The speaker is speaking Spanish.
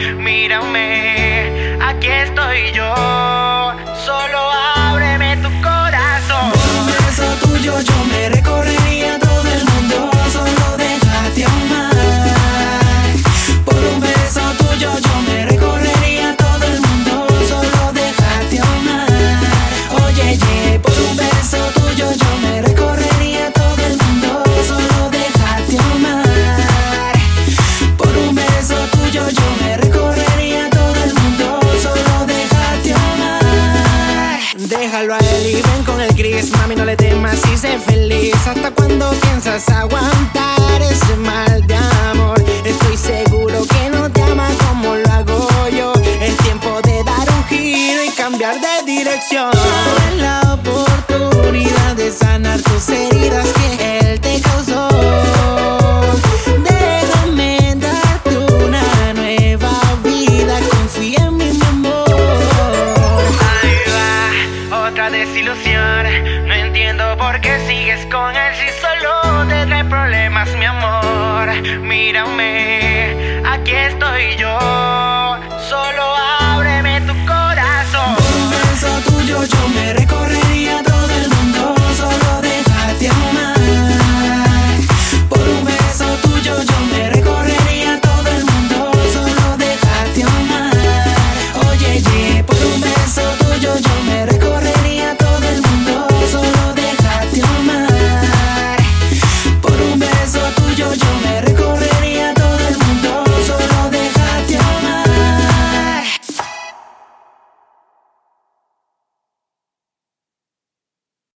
mírame, aquí estoy yo. Solo ábreme tu corazón. Por un beso tuyo yo me recorrería todo el mundo. Solo déjate amar. Por un beso tuyo yo me recorrería todo el mundo. Solo déjate amar. Oye, ye, por un beso tuyo yo me recorrería todo el mundo. Solo déjate amar. Por un beso tuyo yo me recorrería todo el mundo. Solo déjate amar. Déjalo a él y ven con el gris. Mami, no le temas y sé feliz. ¿Hasta cuando piensas aguantar ese mal de amor? Estoy seguro que no te ama como lo hago yo. Es tiempo de dar un giro y cambiar de dirección. Dale la oportunidad de sanar tus heridas que él te causó. Déjame darte una nueva vida. Confía en mí, mi amor. Ahí va, otra desilusión. No entiendo por qué sigues con él si solo te trae problemas, mi amor. Mírame, aquí estoy yo.